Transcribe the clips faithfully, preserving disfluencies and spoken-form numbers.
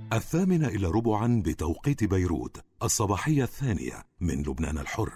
الثامنة إلى ربعا بتوقيت بيروت، الصباحية الثانية من لبنان الحر.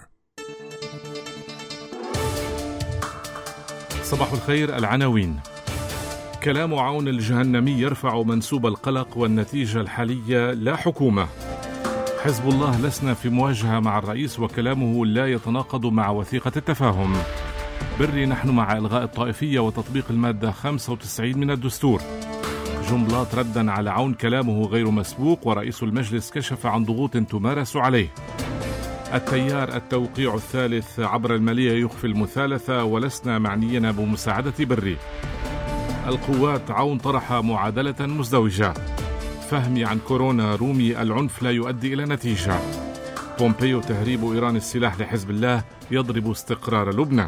صباح الخير. العناوين: كلام عون الجهنمي يرفع منسوب القلق والنتيجة الحالية لا حكومة. حزب الله لسنا في مواجهة مع الرئيس وكلامه لا يتناقض مع وثيقة التفاهم. بري نحن مع إلغاء الطائفية وتطبيق المادة خمسة وتسعين من الدستور. جنبلاط ردا على عون كلامه غير مسبوق ورئيس المجلس كشف عن ضغوط تمارس عليه. التيار التوقيع الثالث عبر المالية يخفي المثالثة ولسنا معنيين بمساعدة بري. القوات عون طرح معادلة مزدوجة. فهمي عن كورونا رومي العنف لا يؤدي إلى نتيجة. بومبيو تهريب إيران السلاح لحزب الله يضرب استقرار لبنان.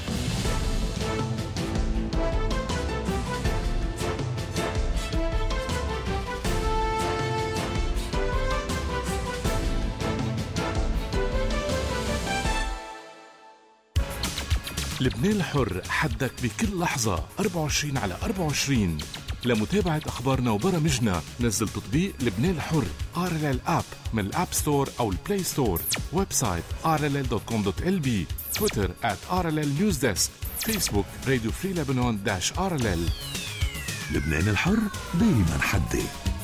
لبنان الحر، حدك بكل لحظة أربعة وعشرين على أربعة وعشرين. لمتابعة أخبارنا وبرامجنا نزل تطبيق لبنان الحر آر إل إل آب من الآب ستور أو البلاي ستور. ويب سايت آر إل إل دوت كوم دوت إل بي. تويتر آت آر إل إل نيوز ديسك. فيسبوك راديو فري لبنان داش آر إل إل. لبنان الحر دايما حدي.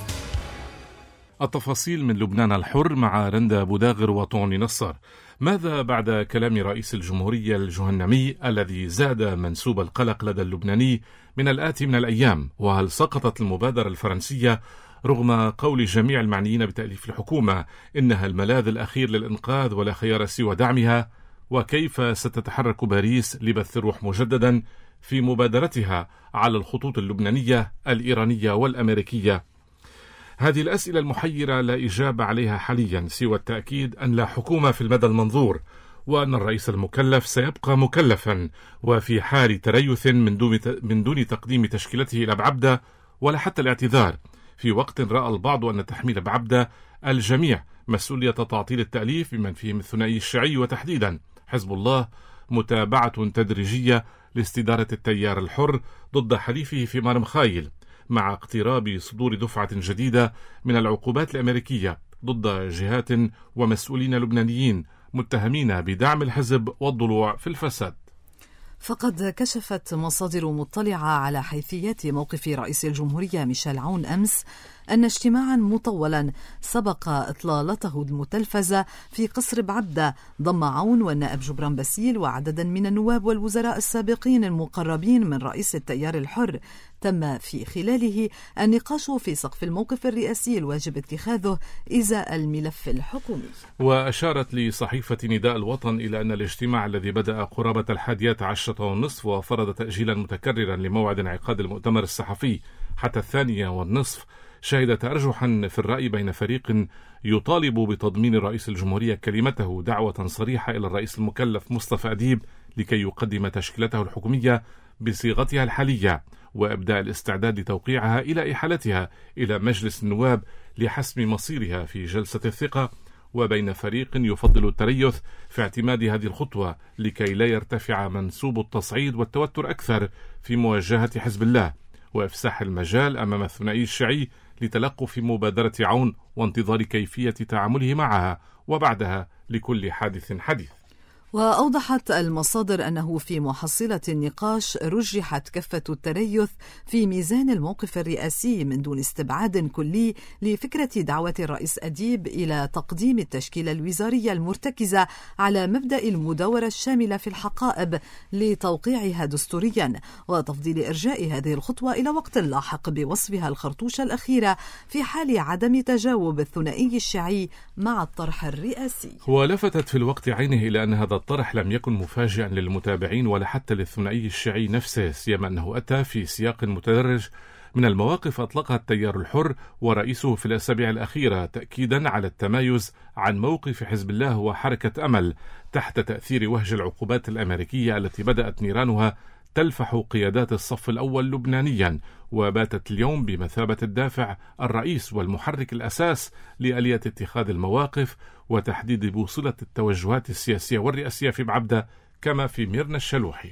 التفاصيل من لبنان الحر مع رندا بوداغر وطوني نصر. ماذا بعد كلام رئيس الجمهورية الجهنمي الذي زاد منسوب القلق لدى اللبناني من الآتي من الأيام؟ وهل سقطت المبادرة الفرنسية رغم قول جميع المعنيين بتأليف الحكومة إنها الملاذ الأخير للإنقاذ ولا خيار سوى دعمها؟ وكيف ستتحرك باريس لبث الروح مجددا في مبادرتها على الخطوط اللبنانية الإيرانية والأمريكية؟ هذه الأسئلة المحيرة لا إجابة عليها حاليا سوى التأكيد أن لا حكومة في المدى المنظور، وأن الرئيس المكلف سيبقى مكلفا وفي حال تريث من دون من دون تقديم تشكيلته إلى بعبدة ولا حتى الاعتذار، في وقت رأى البعض أن تحميل بعبدة الجميع مسؤولية تعطيل التأليف بمن فيهم الثنائي الشيعي وتحديدا حزب الله متابعة تدريجية لاستدارة التيار الحر ضد حليفه في مارمخايل، مع اقتراب صدور دفعة جديدة من العقوبات الأمريكية ضد جهات ومسؤولين لبنانيين متهمين بدعم الحزب والضلوع في الفساد. فقد كشفت مصادر مطلعة على حيثيات موقف رئيس الجمهورية ميشيل عون أمس أن اجتماعا مطولا سبق إطلالته المتلفزة في قصر بعبدة ضم عون والنائب جبران باسيل وعددا من النواب والوزراء السابقين المقربين من رئيس التيار الحر، تم في خلاله النقاش في سقف الموقف الرئاسي الواجب اتخاذه إزاء الملف الحكومي. وأشارت لصحيفة نداء الوطن إلى أن الاجتماع الذي بدأ قرابة الحادية عشرة والنصف وفرض تأجيلا متكررا لموعد انعقاد المؤتمر الصحفي حتى الثانية والنصف شهد تأرجحا في الرأي بين فريق يطالب بتضمين رئيس الجمهورية كلمته دعوة صريحة إلى الرئيس المكلف مصطفى أديب لكي يقدم تشكيلته الحكومية بصيغتها الحالية وإبداء الاستعداد لتوقيعها إلى إحالتها إلى مجلس النواب لحسم مصيرها في جلسة الثقة، وبين فريق يفضل التريث في اعتماد هذه الخطوة لكي لا يرتفع منسوب التصعيد والتوتر أكثر في مواجهة حزب الله وإفساح المجال أمام الثنائي الشيعي لتلقف مبادرة عون وانتظار كيفية تعامله معها وبعدها لكل حادث حديث. وأوضحت المصادر أنه في محصلة النقاش رجحت كفة التريث في ميزان الموقف الرئاسي من دون استبعاد كلي لفكرة دعوة الرئيس أديب إلى تقديم التشكيلة الوزارية المرتكزة على مبدأ المداورة الشاملة في الحقائب لتوقيعها دستوريا، وتفضيل إرجاء هذه الخطوة إلى وقت لاحق بوصفها الخرطوشة الأخيرة في حال عدم تجاوب الثنائي الشيعي مع الطرح الرئاسي. ولفتت في الوقت عينه إلى أن هذا الطرح لم يكن مفاجئا للمتابعين ولا حتى للثنائي الشيعي نفسه، سيما أنه أتى في سياق متدرج من المواقف أطلقها التيار الحر ورئيسه في الأسابيع الأخيرة تأكيدا على التمايز عن موقف حزب الله وحركة أمل تحت تأثير وهج العقوبات الأمريكية التي بدأت نيرانها تلفح قيادات الصف الأول لبنانيا، وباتت اليوم بمثابة الدافع الرئيس والمحرك الأساس لآلية اتخاذ المواقف وتحديد بوصلة التوجهات السياسية والرئاسية في بعبدة كما في ميرنا الشلوحي.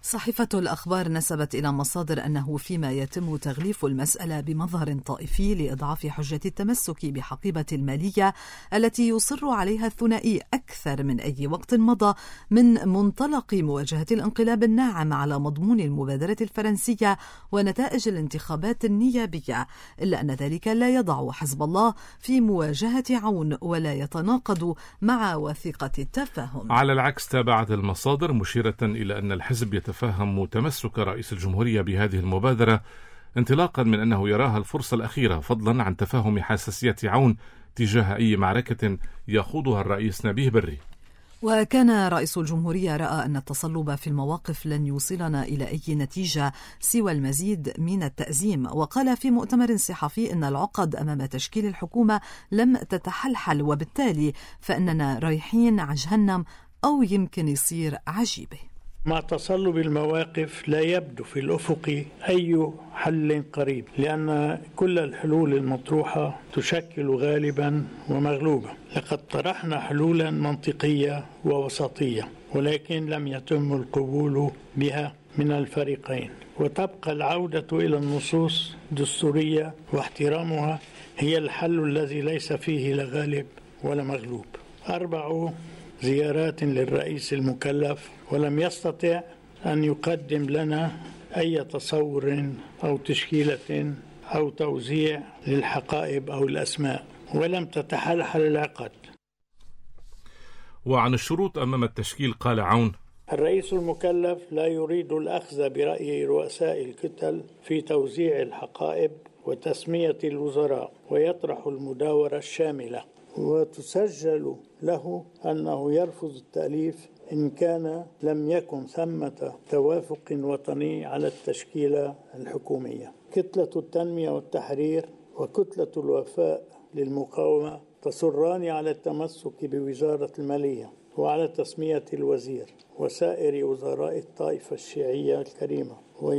صحيفة الأخبار نسبت إلى مصادر أنه فيما يتم تغليف المسألة بمظهر طائفي لإضعاف حجة التمسك بحقيبة المالية التي يصر عليها الثنائي أكثر من أي وقت مضى من منطلق مواجهة الانقلاب الناعم على مضمون المبادرة الفرنسية ونتائج الانتخابات النيابية، إلا أن ذلك لا يضع حزب الله في مواجهة عون ولا يتناقض مع وثيقة التفاهم. على العكس، تابعت المصادر مشيرة إلى أن الحزب يتفهم فهم تمسك رئيس الجمهورية بهذه المبادرة انطلاقا من أنه يراها الفرصة الأخيرة، فضلا عن تفاهم حساسية عون تجاه أي معركة يخوضها الرئيس نبيه بري. وكان رئيس الجمهورية رأى أن التصلب في المواقف لن يوصلنا إلى أي نتيجة سوى المزيد من التأزيم، وقال في مؤتمر صحفي أن العقد أمام تشكيل الحكومة لم تتحلحل، وبالتالي فإننا رايحين على جهنم أو يمكن يصير عجيبة. مع تصلب المواقف لا يبدو في الأفق أي حل قريب، لأن كل الحلول المطروحة تشكل غالبا ومغلوبة. لقد طرحنا حلولا منطقية ووسطية، ولكن لم يتم القبول بها من الفريقين، وتبقى العودة إلى النصوص الدستورية واحترامها هي الحل الذي ليس فيه لا غالب ولا مغلوب. أربع زيارات للرئيس المكلف ولم يستطع أن يقدم لنا أي تصور أو تشكيلة أو توزيع للحقائب أو الأسماء، ولم تتحلحل العقد. وعن الشروط أمام التشكيل قال عون: الرئيس المكلف لا يريد الأخذ برأي رؤساء الكتل في توزيع الحقائب وتسمية الوزراء، ويطرح المداورة الشاملة، وتسجل له أنه يرفض التأليف إن كان لم يكن ثمة توافق وطني على التشكيلة الحكومية. كتلة التنمية والتحرير وكتلة الوفاء للمقاومة تصران على التمسك بوزارة المالية وعلى تسمية الوزير وسائر وزراء الطائفة الشيعية الكريمة،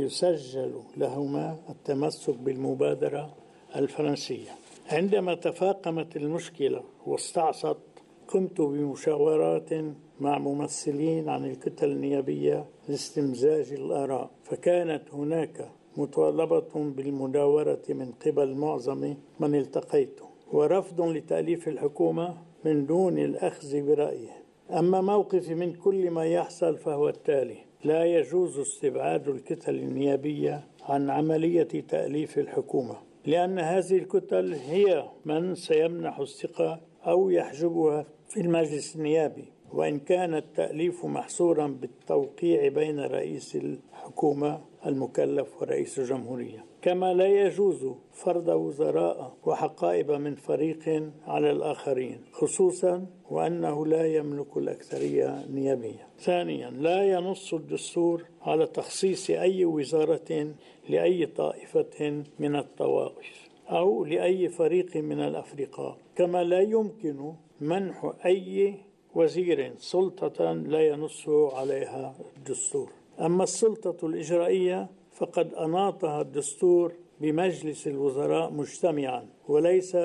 ويسجل لهما التمسك بالمبادرة الفرنسية. عندما تفاقمت المشكلة واستعصت، قمت بمشاورات مع ممثلين عن الكتل النيابية لاستمزاج الآراء، فكانت هناك مطالبة بالمداورة من قبل معظم من التقيته، ورفض لتأليف الحكومة من دون الأخذ برأيه. أما موقفي من كل ما يحصل فهو التالي: لا يجوز استبعاد الكتل النيابية عن عملية تأليف الحكومة، لأن هذه الكتل هي من سيمنح الثقة أو يحجبها في المجلس النيابي، وإن كان التأليف محصورا بالتوقيع بين رئيس الحكومة المكلف ورئيس الجمهورية. كما لا يجوز فرض وزراء وحقائب من فريق على الآخرين، خصوصا وأنه لا يملك الأكثرية النيابية. ثانيا، لا ينص الدستور على تخصيص أي وزارة لأي طائفة من الطوائف أو لأي فريق من الأفرقاء، كما لا يمكن منح أي وزير سلطة لا ينص عليها الدستور. أما السلطة الإجرائية فقد أناطها الدستور بمجلس الوزراء مجتمعا وليس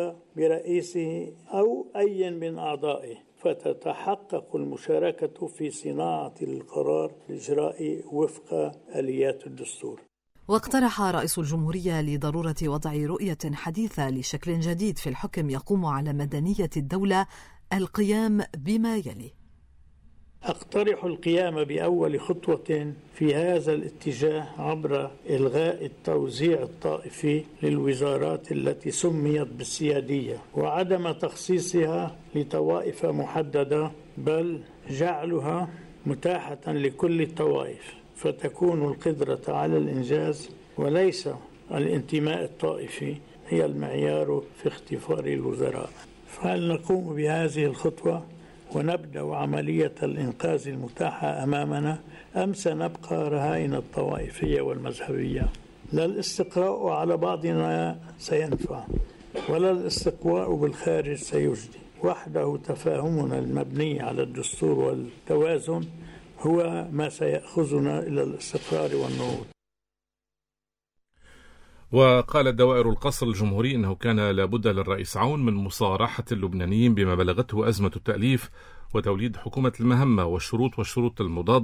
برئيسه أو أي من أعضائه، فتتحقق المشاركة في صناعة القرار الإجرائي وفق آليات الدستور. واقترح رئيس الجمهورية لضرورة وضع رؤية حديثة لشكل جديد في الحكم يقوم على مدنية الدولة القيام بما يلي: أقترح القيام بأول خطوة في هذا الاتجاه عبر إلغاء التوزيع الطائفي للوزارات التي سميت بالسيادية وعدم تخصيصها لطوائف محددة، بل جعلها متاحة لكل الطوائف، فتكون القدرة على الإنجاز وليس الانتماء الطائفي هي المعيار في اختيار الوزراء. فهل نقوم بهذه الخطوة ونبدأ عملية الإنقاذ المتاحة أمامنا، أم سنبقى رهائن الطوائفية والمذهبية؟ لا الاستقراء على بعضنا سينفع ولا الاستقواء بالخارج سيجدي، وحده تفاهمنا المبني على الدستور والتوازن هو ما سيأخذنا إلى الاستقرار والنهوض. وقالت دوائر القصر الجمهوري أنه كان لابد للرئيس عون من مصارحة اللبنانيين بما بلغته أزمة التأليف وتوليد حكومة المهمة والشروط والشروط المضادة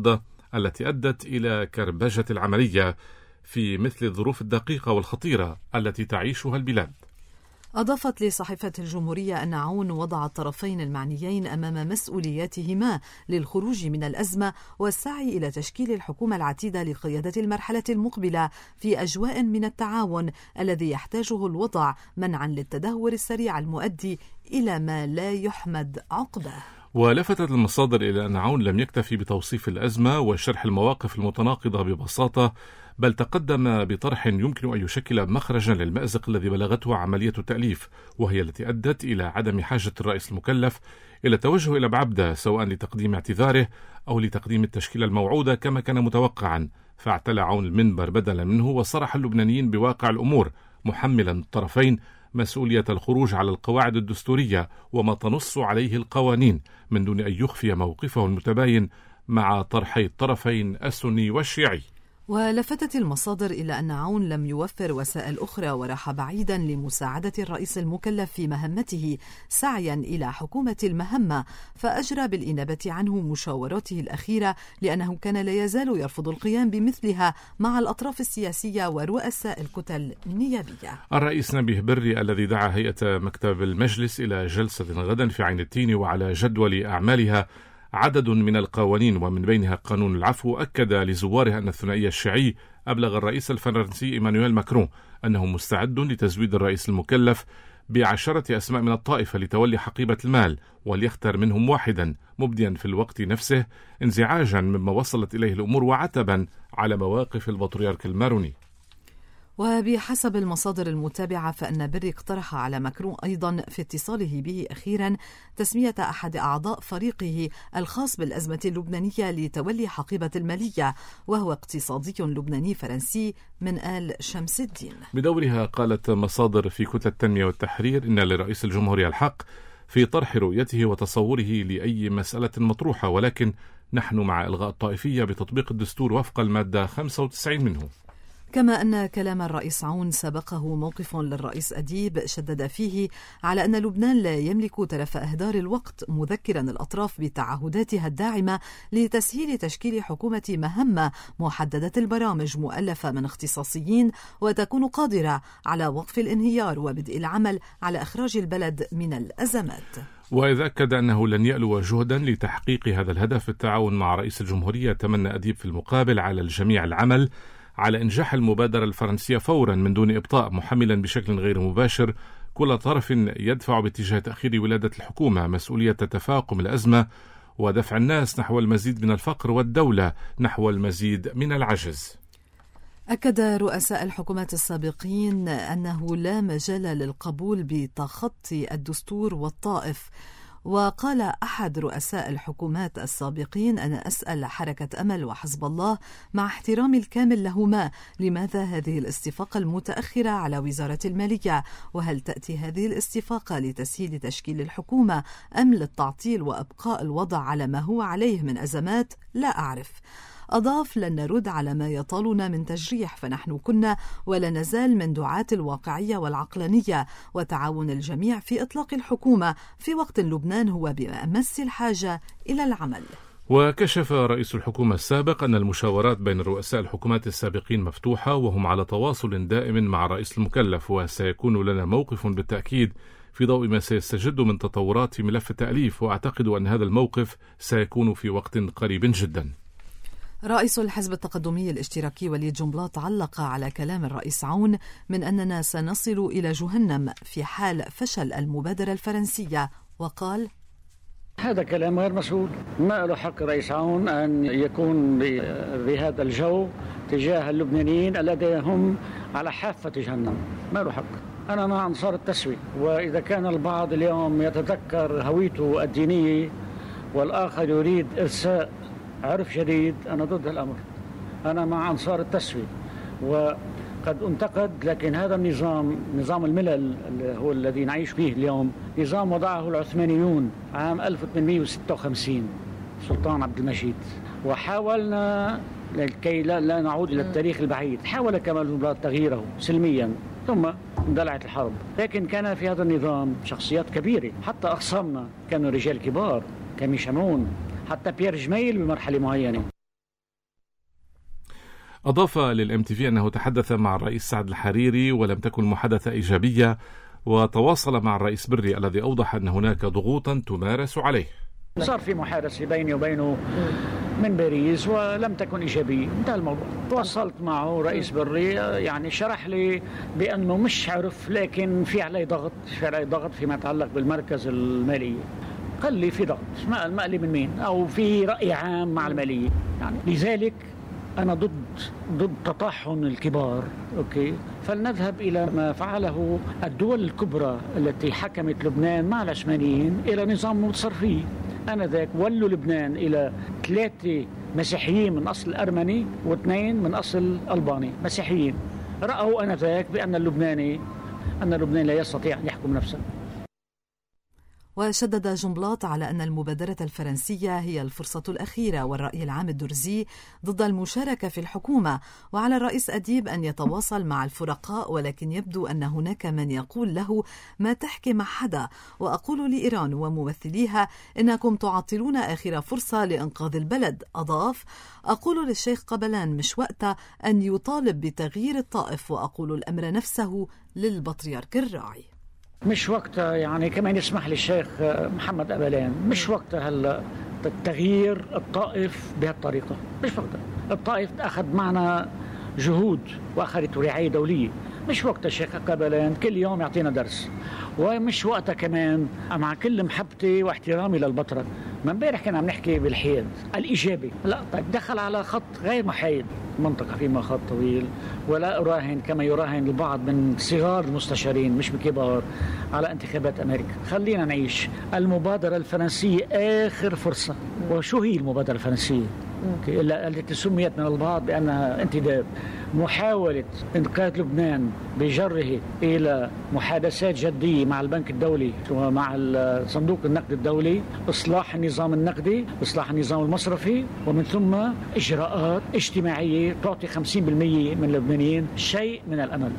التي أدت إلى كربجة العملية في مثل الظروف الدقيقة والخطيرة التي تعيشها البلاد. أضافت لصحيفة الجمهورية أن عون وضع الطرفين المعنيين أمام مسؤولياتهما للخروج من الأزمة والسعي إلى تشكيل الحكومة العتيدة لقيادة المرحلة المقبلة في أجواء من التعاون الذي يحتاجه الوضع منعا للتدهور السريع المؤدي إلى ما لا يحمد عقبه. ولفتت المصادر إلى أن عون لم يكتفي بتوصيف الأزمة وشرح المواقف المتناقضة ببساطة، بل تقدم بطرح يمكن أن يشكل مخرجا للمأزق الذي بلغته عملية التأليف، وهي التي أدت إلى عدم حاجة الرئيس المكلف إلى التوجه إلى بعبدة سواء لتقديم اعتذاره أو لتقديم التشكيلة الموعودة كما كان متوقعا. فاعتلى عون المنبر بدلا منه وصرح اللبنانيين بواقع الأمور، محملا الطرفين مسؤولية الخروج على القواعد الدستورية وما تنص عليه القوانين من دون أن يخفي موقفه المتباين مع طرحي الطرفين السني والشيعي. ولفتت المصادر إلى أن عون لم يوفر وسائل أخرى وراح بعيدا لمساعدة الرئيس المكلف في مهمته سعيا إلى حكومة المهمة، فأجرى بالإنابة عنه مشاوراته الأخيرة لأنه كان لا يزال يرفض القيام بمثلها مع الأطراف السياسية ورؤساء الكتل النيابية. الرئيس نبيه بري الذي دعا هيئة مكتب المجلس إلى جلسة غدا في عين التين وعلى جدول أعمالها عدد من القوانين ومن بينها قانون العفو، أكد لزواره أن الثنائي الشيعي أبلغ الرئيس الفرنسي إيمانويل ماكرون أنه مستعد لتزويد الرئيس المكلف بعشرة أسماء من الطائفة لتولي حقيبة المال وليختار منهم واحدا، مبديا في الوقت نفسه انزعاجا مما وصلت إليه الأمور وعتبا على مواقف البطريرك الماروني. وبحسب المصادر المتابعة فإن بري اقترح على ماكرون أيضا في اتصاله به أخيرا تسمية أحد أعضاء فريقه الخاص بالأزمة اللبنانية لتولي حقيبة المالية، وهو اقتصادي لبناني فرنسي من آل شمس الدين. بدورها قالت مصادر في كتلة التنمية والتحرير إن لرئيس الجمهورية الحق في طرح رؤيته وتصوره لأي مسألة مطروحة، ولكن نحن مع إلغاء الطائفية بتطبيق الدستور وفق المادة خمسة وتسعين منه. كما أن كلام الرئيس عون سبقه موقف للرئيس أديب شدد فيه على أن لبنان لا يملك تلف إهدار الوقت، مذكرا الأطراف بتعهداتها الداعمة لتسهيل تشكيل حكومة مهمة محددة البرامج مؤلفة من اختصاصيين وتكون قادرة على وقف الانهيار وبدء العمل على إخراج البلد من الأزمات. وإذا أكد أنه لن يألو جهدا لتحقيق هذا الهدف بالتعاون مع رئيس الجمهورية، تمنى أديب في المقابل على الجميع العمل على إنجاح المبادرة الفرنسية فورا من دون إبطاء، محملا بشكل غير مباشر كل طرف يدفع باتجاه تأخير ولادة الحكومة مسؤولية تفاقم الأزمة ودفع الناس نحو المزيد من الفقر والدولة نحو المزيد من العجز. أكد رؤساء الحكومات السابقين أنه لا مجال للقبول بتخطي الدستور والطائف. وقال أحد رؤساء الحكومات السابقين: أنا أسأل حركة أمل وحزب الله مع احترامي الكامل لهما، لماذا هذه الاستفاقة المتأخرة على وزارة المالية؟ وهل تأتي هذه الاستفاقة لتسهيل تشكيل الحكومة أم للتعطيل وأبقاء الوضع على ما هو عليه من أزمات؟ لا أعرف. أضاف: لن نرد على ما يطالنا من تجريح، فنحن كنا ولا نزال من دعاة الواقعية والعقلانية وتعاون الجميع في إطلاق الحكومة في وقت لبنان هو بأمس الحاجة إلى العمل. وكشف رئيس الحكومة السابق أن المشاورات بين رؤساء الحكومات السابقين مفتوحة وهم على تواصل دائم مع الرئيس المكلف، وسيكون لنا موقف بالتأكيد في ضوء ما سيستجد من تطورات في ملف التأليف، وأعتقد أن هذا الموقف سيكون في وقت قريب جدا. رئيس الحزب التقدمي الاشتراكي وليد جنبلاط علق على كلام الرئيس عون من أننا سنصل إلى جهنم في حال فشل المبادرة الفرنسية، وقال: هذا كلام غير مسؤول. ما له حق رئيس عون أن يكون بهذا الجو تجاه اللبنانيين الذين هم على حافة جهنم. ما له حق. أنا مع أنصار التسوية، وإذا كان البعض اليوم يتذكر هويته الدينية والآخر يريد إرساء عرف جديد، أنا ضد الأمر. أنا مع أنصار التسوية، وقد انتقد، لكن هذا النظام، نظام الملل اللي هو الذي نعيش فيه اليوم، نظام وضعه العثمانيون عام ألف وثمانمئة وستة وخمسين، سلطان عبد المجيد، وحاولنا لكي لا نعود إلى التاريخ البعيد، حاول كمال جنبلاط تغييره سلميا، ثم اندلعت الحرب. لكن كان في هذا النظام شخصيات كبيرة، حتى أخصامنا كانوا رجال كبار كميشامون، حتى بيير جميل بمرحلة معينة. أضاف للإم تي في أنه تحدث مع الرئيس سعد الحريري ولم تكن محادثة إيجابية، وتواصل مع الرئيس بري الذي أوضح أن هناك ضغوطا تمارس عليه. صار في محادثة بيني وبينه من باريس ولم تكن إيجابية، انتهى الموضوع. تواصلت معه رئيس بري، يعني شرح لي بأنه مش عرف، لكن في عليه ضغط في عليه ضغط فيما يتعلق بالمركز المالية. قال لي في ضغط، ما قال لي من مين، أو في رأي عام مع المالية يعني. لذلك أنا ضد ضد تطاحن الكبار، أوكي؟ فلنذهب إلى ما فعله الدول الكبرى التي حكمت لبنان مع العثمانيين إلى نظام متصرفي. آنذاك ولوا لبنان إلى ثلاثة مسيحيين من أصل أرمني واثنين من أصل ألباني مسيحيين. رأوا آنذاك بأن اللبناني أن لبنان لا يستطيع أن يحكم نفسه. وشدد جنبلاط على أن المبادرة الفرنسية هي الفرصة الأخيرة والرأي العام الدرزي ضد المشاركة في الحكومة، وعلى الرئيس أديب أن يتواصل مع الفرقاء، ولكن يبدو أن هناك من يقول له ما تحكي مع حدا. وأقول لإيران وممثليها إنكم تعطلون آخر فرصة لإنقاذ البلد. أضاف: أقول للشيخ قبلان مش وقتها أن يطالب بتغيير الطائف، وأقول الأمر نفسه للبطريرك الراعي. مش وقتها، يعني كمان يسمح لي الشيخ محمد قبلان، مش وقتها هلا التغيير الطائف بهالطريقة، مش وقتها. الطائف أخذ معنا جهود وأخذت رعاية دولية، مش وقتها الشيخ قبلان كل يوم يعطينا درس. ومش وقتها كمان، مع كل محبتي واحترامي للبطرة، ما امبارح كنا عم نحكي بالحياد الإيجابي، لا طيب دخل على خط غير محايد، منطقة فيما خط طويل، ولا أراهن كما يراهن البعض من صغار المستشارين مش بكبار على انتخابات أمريكا. خلينا نعيش المبادرة الفرنسية آخر فرصة. وشو هي المبادرة الفرنسية؟ التي سميت من البعض بأنها انتداب، محاولة إنقاذ لبنان بجره إلى محادثات جدية مع البنك الدولي ومع صندوق النقد الدولي، إصلاح النظام النقدي، إصلاح النظام المصرفي، ومن ثم إجراءات اجتماعية تعطي خمسين بالمئة من اللبنانيين شيء من الأمل.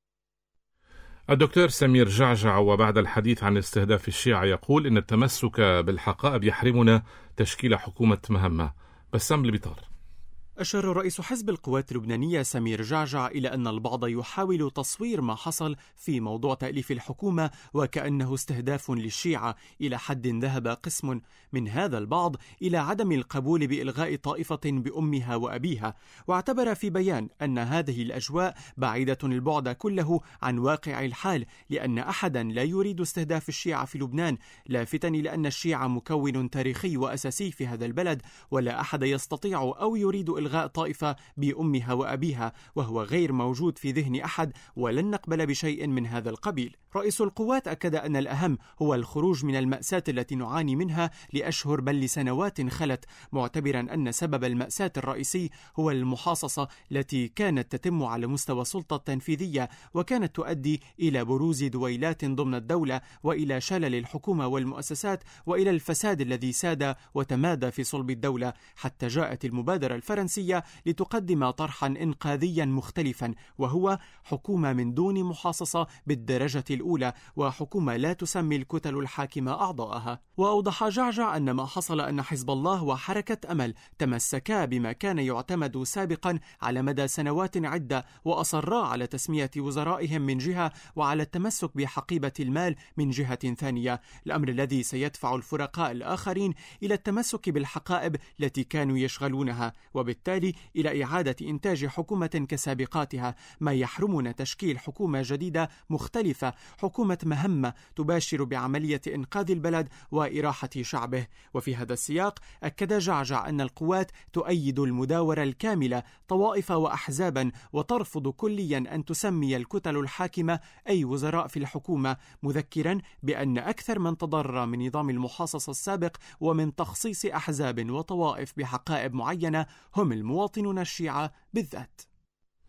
الدكتور سمير جعجع وبعد الحديث عن استهداف الشيعة يقول إن التمسك بالحقائب يحرمنا تشكيل حكومة مهمة. بسام البطار. أشار رئيس حزب القوات اللبنانية سمير جعجع إلى أن البعض يحاول تصوير ما حصل في موضوع تأليف الحكومة وكأنه استهداف للشيعة، إلى حد ذهب قسم من هذا البعض إلى عدم القبول بإلغاء طائفة بأمها وأبيها، واعتبر في بيان أن هذه الأجواء بعيدة البعد كله عن واقع الحال، لأن أحدا لا يريد استهداف الشيعة في لبنان، لافتا إلى أن الشيعة مكون تاريخي وأساسي في هذا البلد، ولا أحد يستطيع أو يريد إلغاء طائفة بأمها وأبيها، وهو غير موجود في ذهن أحد، ولن نقبل بشيء من هذا القبيل. رئيس القوات أكد أن الأهم هو الخروج من المأساة التي نعاني منها لأشهر بل لسنوات خلت، معتبرا أن سبب المأساة الرئيسي هو المحاصصة التي كانت تتم على مستوى السلطة التنفيذية، وكانت تؤدي إلى بروز دويلات ضمن الدولة، وإلى شلل الحكومة والمؤسسات، وإلى الفساد الذي ساد وتمادى في صلب الدولة، حتى جاءت المبادرة الفرنسية لتقدم طرحا إنقاذيا مختلفا، وهو حكومة من دون محاصصة بالدرجة الأولى، وحكومة لا تسمي الكتل الحاكمة أعضاءها. وأوضح جعجع أن ما حصل أن حزب الله وحركة أمل تمسكا بما كان يعتمد سابقا على مدى سنوات عدة، وأصرا على تسمية وزرائهم من جهة وعلى التمسك بحقيبة المال من جهة ثانية، الأمر الذي سيدفع الفرقاء الآخرين إلى التمسك بالحقائب التي كانوا يشغلونها، وبالتالي إلى إعادة إنتاج حكومة كسابقاتها، ما يحرمنا تشكيل حكومة جديدة مختلفة، حكومة مهمة تباشر بعملية إنقاذ البلد وإراحة شعبه. وفي هذا السياق أكد جعجع أن القوات تؤيد المداورة الكاملة طوائف وأحزابا، وترفض كليا أن تسمي الكتل الحاكمة أي وزراء في الحكومة، مذكرا بأن أكثر من تضرر من نظام المحاصصة السابق ومن تخصيص أحزاب وطوائف بحقائب معينة هم المواطنون الشيعة بالذات.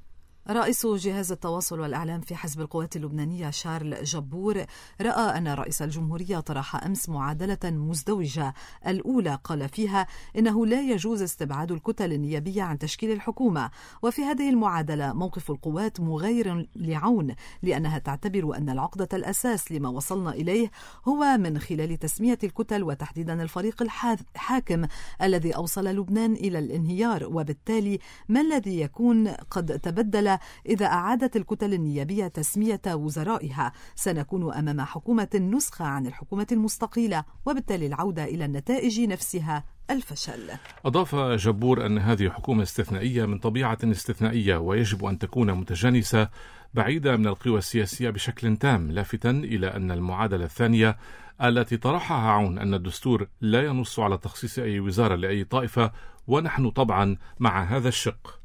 رئيس جهاز التواصل والإعلام في حزب القوات اللبنانية شارل جبور رأى أن رئيس الجمهورية طرح أمس معادلة مزدوجة. الأولى قال فيها إنه لا يجوز استبعاد الكتل النيابية عن تشكيل الحكومة، وفي هذه المعادلة موقف القوات مغاير لعون، لأنها تعتبر أن العقدة الأساس لما وصلنا إليه هو من خلال تسمية الكتل وتحديدا الفريق الحاكم الذي أوصل لبنان إلى الانهيار، وبالتالي ما الذي يكون قد تبدل إذا أعادت الكتل النيابية تسمية وزرائها؟ سنكون أمام حكومة نسخة عن الحكومة المستقيلة، وبالتالي العودة إلى النتائج نفسها الفشل. أضاف جبور أن هذه حكومة استثنائية من طبيعة استثنائية، ويجب أن تكون متجانسة بعيدة من القوى السياسية بشكل تام، لافتا إلى أن المعادلة الثانية التي طرحها عون أن الدستور لا ينص على تخصيص أي وزارة لأي طائفة، ونحن طبعا مع هذا الشق.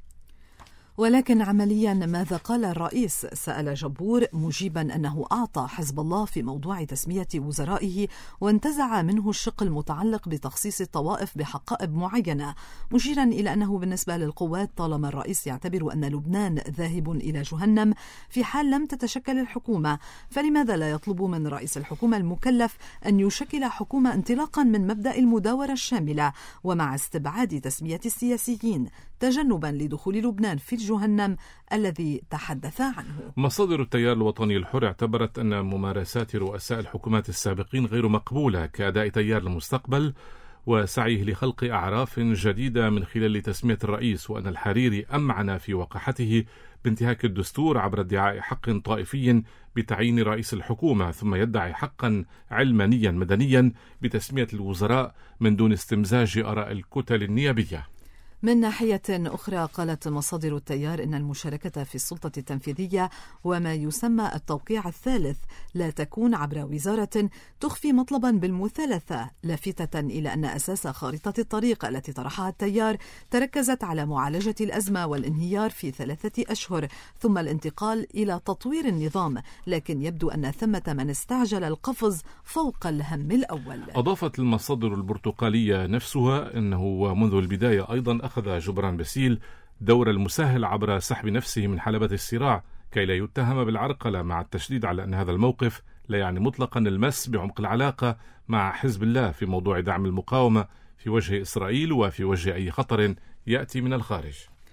ولكن عمليا ماذا قال الرئيس؟ سأل جبور مجيبا أنه أعطى حزب الله في موضوع تسمية وزرائه وانتزع منه الشق المتعلق بتخصيص الطوائف بحقائب معينة، مشيرا إلى أنه بالنسبة للقوات طالما الرئيس يعتبر أن لبنان ذاهب إلى جهنم في حال لم تتشكل الحكومة، فلماذا لا يطلب من رئيس الحكومة المكلف أن يشكل حكومة انطلاقا من مبدأ المداورة الشاملة ومع استبعاد تسمية السياسيين تجنبا لدخول لبنان في جهنم الذي تحدث عنه؟ مصادر التيار الوطني الحر اعتبرت أن ممارسات رؤساء الحكومات السابقين غير مقبولة كأداء تيار المستقبل وسعيه لخلق أعراف جديدة من خلال تسمية الرئيس، وأن الحريري أمعن في وقاحته بانتهاك الدستور عبر ادعاء حق طائفي بتعيين رئيس الحكومة، ثم يدعي حقا علمانيا مدنيا بتسمية الوزراء من دون استمزاج آراء الكتل النيابية. من ناحية أخرى قالت مصادر التيار إن المشاركة في السلطة التنفيذية وما يسمى التوقيع الثالث لا تكون عبر وزارة تخفي مطلبا بالمثالثة، لافتة إلى أن أساس خارطة الطريق التي طرحها التيار تركزت على معالجة الأزمة والانهيار في ثلاثة أشهر ثم الانتقال إلى تطوير النظام، لكن يبدو أن ثمة من استعجل القفز فوق الهم الأول. أضافت المصادر البرتقالية نفسها أنه منذ البداية أيضا أخذ جبران باسيل دور المساهل عبر سحب نفسه من حلبة الصراع كي لا يتهم بالعرقلة، مع التشديد على أن هذا الموقف لا يعني مطلقا المس بعمق العلاقة مع حزب الله في موضوع دعم المقاومة في وجه إسرائيل وفي وجه أي خطر يأتي من الخارج.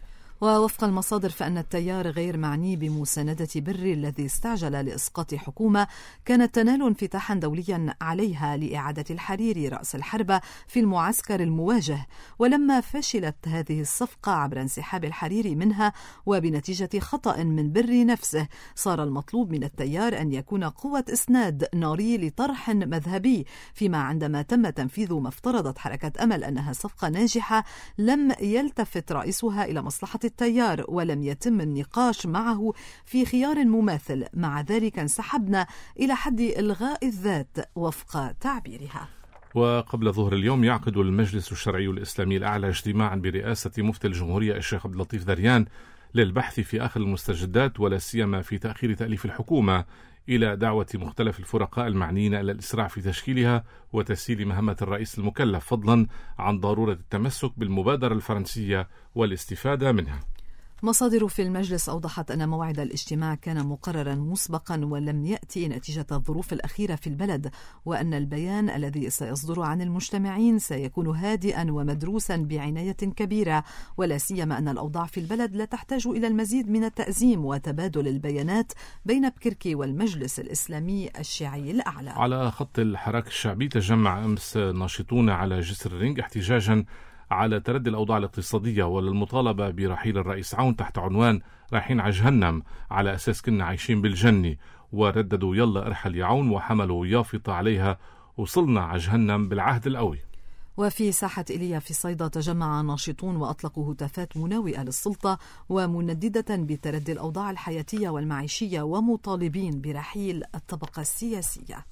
ووفق المصادر فإن التيار غير معني بمساندة بري الذي استعجل لإسقاط حكومة كانت تنال انفتاحا دوليا عليها لإعادة الحريري رأس الحربة في المعسكر المواجه، ولما فشلت هذه الصفقة عبر انسحاب الحريري منها وبنتيجة خطأ من بري نفسه، صار المطلوب من التيار أن يكون قوة إسناد ناري لطرح مذهبي، فيما عندما تم تنفيذ ما افترضت حركة أمل أنها صفقة ناجحة لم يلتفت رئيسها إلى مصلحة التيار ولم يتم النقاش معه في خيار مماثل، مع ذلك انسحبنا إلى حد إلغاء الذات وفق تعبيرها. وقبل ظهر اليوم يعقد المجلس الشرعي الإسلامي الأعلى اجتماعا برئاسة مفتي الجمهورية الشيخ عبد اللطيف ذريان للبحث في آخر المستجدات ولا سيما في تأخير تأليف الحكومة، إلى دعوة مختلف الفرقاء المعنيين إلى الإسراع في تشكيلها وتسهيل مهمة الرئيس المكلف، فضلا عن ضرورة التمسك بالمبادرة الفرنسية والاستفادة منها. مصادر في المجلس أوضحت أن موعد الاجتماع كان مقررا مسبقا ولم يأتي نتيجة الظروف الأخيرة في البلد، وأن البيان الذي سيصدر عن المجتمعين سيكون هادئا ومدروسا بعناية كبيرة، ولا سيما أن الأوضاع في البلد لا تحتاج إلى المزيد من التأزيم وتبادل البيانات بين بكركي والمجلس الإسلامي الشيعي الأعلى. على خط الحراك الشعبي تجمع أمس ناشطون على جسر الرينج احتجاجا على تردي الأوضاع الاقتصادية وللمطالبة برحيل الرئيس عون تحت عنوان رايحين على جهنم، على أساس كنا عايشين بالجنة، ورددوا يلا ارحل يا عون وحملوا يافطة عليها وصلنا على جهنم بالعهد القوي. وفي ساحة إيليا في صيدا تجمع ناشطون وأطلقوا هتافات مناوئة للسلطة ومنددة بتردي الأوضاع الحياتية والمعيشية ومطالبين برحيل الطبقة السياسية.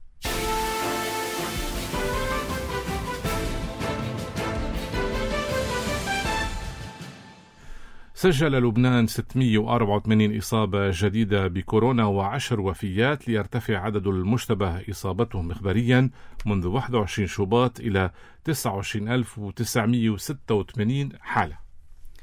سجل لبنان ستمئة وأربعة وثمانين إصابة جديدة بكورونا وعشر وفيات، ليرتفع عدد المشتبه إصابتهم إخباريا منذ واحد وعشرين شباط إلى تسعة وعشرين ألف وتسعمئة وستة وثمانين حالة.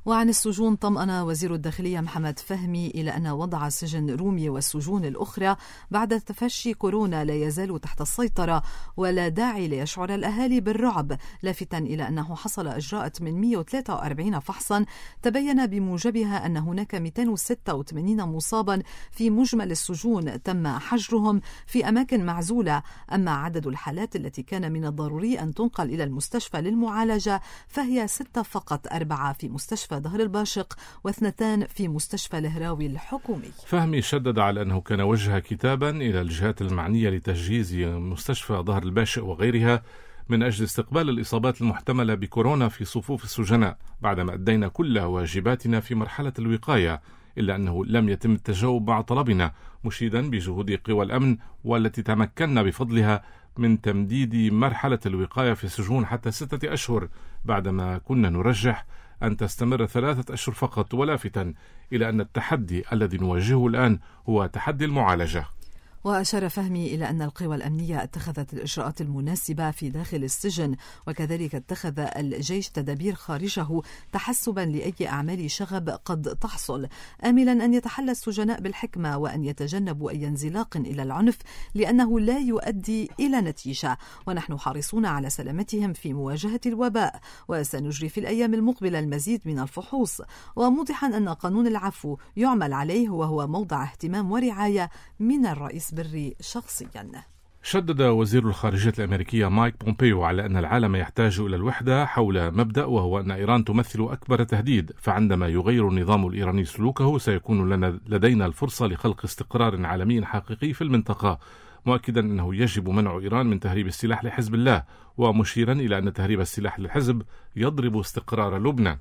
وعن السجون طمأن وزير الداخلية محمد فهمي إلى أن وضع سجن رومية والسجون الأخرى بعد تفشي كورونا لا يزال تحت السيطرة ولا داعي ليشعر الأهالي بالرعب، لافتا إلى أنه حصل إجراء ثمانمئة وثلاثة وأربعين فحصا تبين بموجبها أن هناك مئتين وستة وثمانين مصابا في مجمل السجون تم حجرهم في أماكن معزولة. أما عدد الحالات التي كان من الضروري أن تنقل إلى المستشفى للمعالجة فهي ستة فقط، أربعة في مستشفى ظهر الباشق واثنتان في مستشفى الهراوي الحكومي. فهمي شدد على أنه كان وجه كتابا إلى الجهات المعنية لتجهيز مستشفى ظهر الباشق وغيرها من أجل استقبال الإصابات المحتملة بكورونا في صفوف السجناء بعدما أدينا كل واجباتنا في مرحلة الوقاية، إلا أنه لم يتم التجاوب مع طلبنا، مشيدا بجهود قوى الأمن والتي تمكنا بفضلها من تمديد مرحلة الوقاية في السجون حتى ستة أشهر بعدما كنا نرجح أن تستمر ثلاثة أشهر فقط، ولافتا إلى أن التحدي الذي نواجهه الآن هو تحدي المعالجة. وأشار فهمي إلى أن القوى الأمنية اتخذت الإجراءات المناسبة في داخل السجن، وكذلك اتخذ الجيش تدابير خارجه تحسبا لأي أعمال شغب قد تحصل، آملا أن يتحلى السجناء بالحكمة وأن يتجنبوا أي انزلاق إلى العنف لأنه لا يؤدي إلى نتيجة، ونحن حريصون على سلامتهم في مواجهة الوباء، وسنجري في الأيام المقبلة المزيد من الفحوص، وموضحا أن قانون العفو يعمل عليه وهو موضع اهتمام ورعاية من الرئيس بري شخصيا. شدد وزير الخارجية الأمريكية مايك بومبيو على أن العالم يحتاج إلى الوحدة حول مبدأ، وهو أن إيران تمثل أكبر تهديد، فعندما يغير النظام الإيراني سلوكه سيكون لنا لدينا الفرصة لخلق استقرار عالمي حقيقي في المنطقة، مؤكدا أنه يجب منع إيران من تهريب السلاح لحزب الله، ومشيرا إلى أن تهريب السلاح للحزب يضرب استقرار لبنان.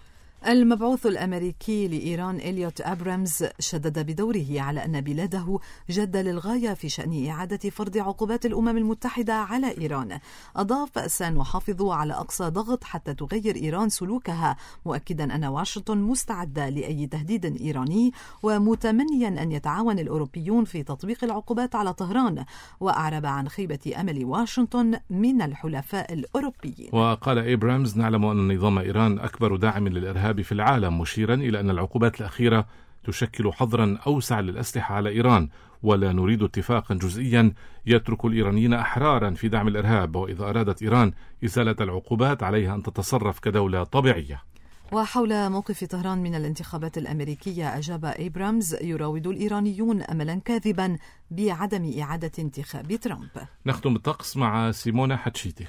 المبعوث الأمريكي لإيران إليوت أبرامز شدد بدوره على أن بلاده جد للغاية في شأن إعادة فرض عقوبات الأمم المتحدة على إيران. أضاف: سنحافظ على أقصى ضغط حتى تغير إيران سلوكها، مؤكدا أن واشنطن مستعدة لأي تهديد إيراني ومتمنيا أن يتعاون الأوروبيون في تطبيق العقوبات على طهران، وأعرب عن خيبة أمل واشنطن من الحلفاء الأوروبيين. وقال إبرامز: نعلم أن نظام إيران أكبر داعم للإرهاب في العالم، مشيرا إلى أن العقوبات الأخيرة تشكل حظرا أوسع للأسلحة على إيران، ولا نريد اتفاقا جزئيا يترك الإيرانيين أحرارا في دعم الإرهاب، وإذا أرادت إيران إزالة العقوبات عليها أن تتصرف كدولة طبيعية. وحول موقف طهران من الانتخابات الأمريكية أجاب إبرامز: يراود الإيرانيون أملا كاذبا بعدم إعادة انتخاب ترامب. نختم الطقس مع سيمونا حتشيتي.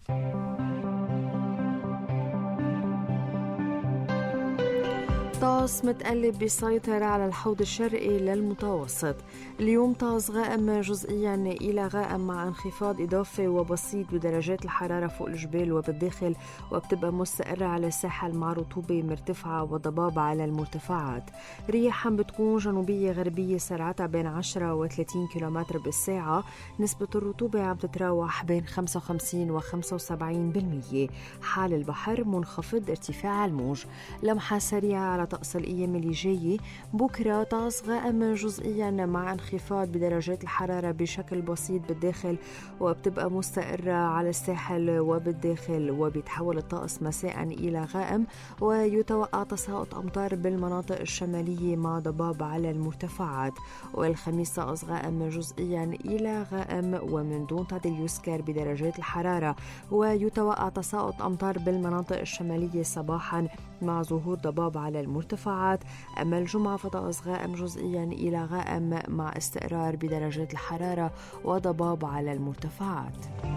طقس متقلب بيسيطر على الحوض الشرقي للمتوسط. اليوم طقس غائم جزئيا إلى غائم مع انخفاض إضافي وبسيط بدرجات الحرارة فوق الجبال وبالداخل، وبتبقى مستقرة على الساحل مع رطوبة مرتفعة وضباب على المرتفعات. رياح بتكون جنوبية غربية سرعتها بين عشرة وثلاثين كيلومتر بالساعة. نسبة الرطوبة عم تتراوح بين خمسة وخمسين وخمسة وسبعين بالمية. حال البحر منخفض ارتفاع الموج. لمحة سريعة على طقس الأيام اللي جاية. بكرة طقس غائم جزئيا مع انخفاض بدرجات الحرارة بشكل بسيط بالداخل، وبتبقى مستقرة على الساحل وبالداخل، وبيتحول الطقس مساء إلى غائم، ويتوقع تساقط أمطار بالمناطق الشمالية مع ضباب على المرتفعات. والخميس طقس غائم جزئيا إلى غائم ومن دون تعديل يسكر بدرجات الحرارة، ويتوقع تساقط أمطار بالمناطق الشمالية صباحا مع ظهور ضباب على المرتفعات. أما الجمعة فطقس غائم جزئيا إلى غائم مع استقرار بدرجات الحرارة وضباب على المرتفعات.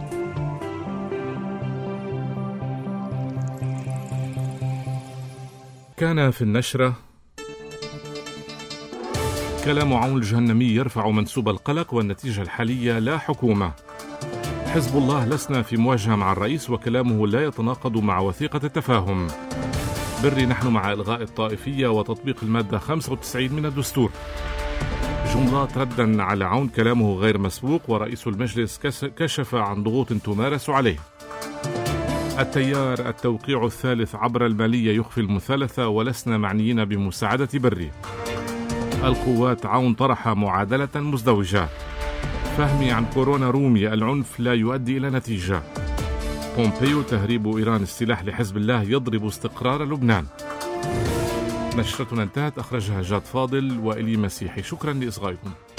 كان في النشرة كلام عون الجهنمي يرفع منسوب القلق، والنتيجة الحالية لا حكومة. حزب الله لسنا في مواجهة مع الرئيس، وكلامه لا يتناقض مع وثيقة التفاهم. بري نحن مع إلغاء الطائفية وتطبيق المادة خمسة وتسعين من الدستور. جملات ردا على عون كلامه غير مسبوق، ورئيس المجلس كشف عن ضغوط تمارس عليه. التيار التوقيع الثالث عبر المالية يخفي المثلثة، ولسنا معنيين بمساعدة بري. القوات عون طرح معادلة مزدوجة. فهمي عن كورونا رومي: العنف لا يؤدي إلى نتيجة. بومبيو: تهريب إيران السلاح لحزب الله يضرب استقرار لبنان. نشرتنا انتهت، أخرجها جاد فاضل وإلي مسيحي. شكرا لإصغائكم.